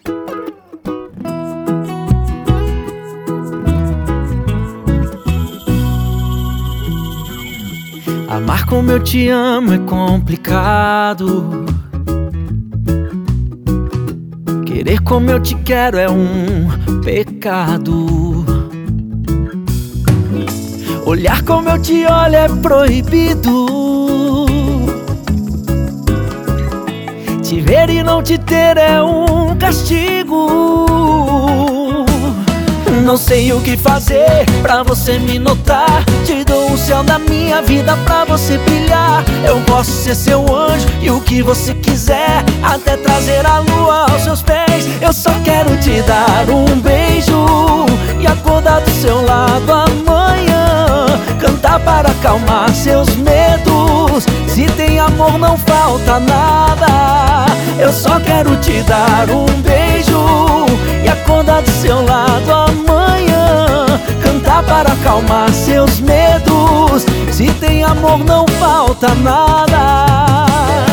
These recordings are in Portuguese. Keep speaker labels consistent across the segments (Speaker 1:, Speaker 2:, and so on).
Speaker 1: Amar como eu te amo é complicado. Querer como eu te quero é um pecado. Olhar como eu te olho é proibido. Te ver e não te ter é um castigo. Não sei o que fazer pra você me notar. Te dou o céu da minha vida pra você brilhar. Eu posso ser seu anjo e o que você quiser, até trazer a lua aos seus pés. Eu só quero te dar um beijo e acordar do seu lado amanhã. Cantar para acalmar seus medos. Se tem amor não falta nada. Eu só quero te dar um beijo e acordar do seu lado amanhã. Cantar para acalmar seus medos. Se tem amor não falta nada.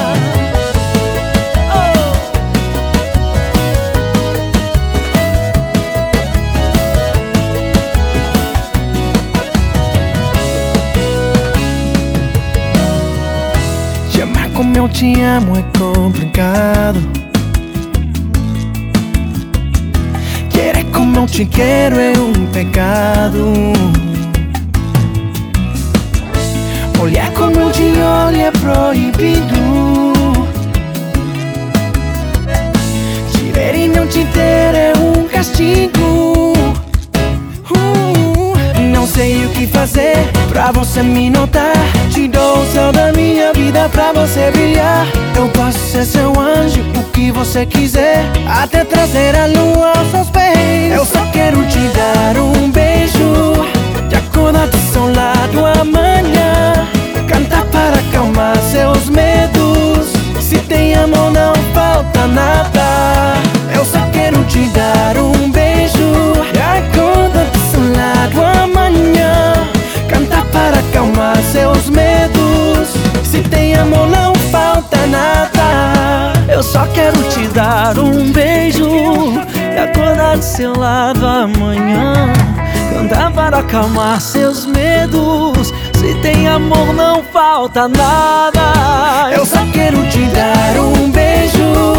Speaker 2: Te amar como eu te amo é complicado. Querer como eu te quero é um pecado. Olhar como eu te olho é proibido. Te ver e não te ter é um castigo. Não sei o que fazer pra você me notar. Te dou o céu da minha vida pra você brilhar. Eu posso ser seu anjo, o que você quiser, até trazer a lua aos seus pés. Eu só quero te dar um beijo e acordar do seu lado amanhã. Cantar para acalmar seus medos. Se tem amor não falta nada. Eu só quero te dar um beijo e acordar do seu lado amanhã. Cantar para acalmar seus medos. Se tem amor não falta nada.
Speaker 1: Eu só quero te dar um beijo e acordar do seu lado amanhã. Cantar para acalmar seus medos. Se tem amor não falta nada.
Speaker 2: Eu só quero te dar um beijo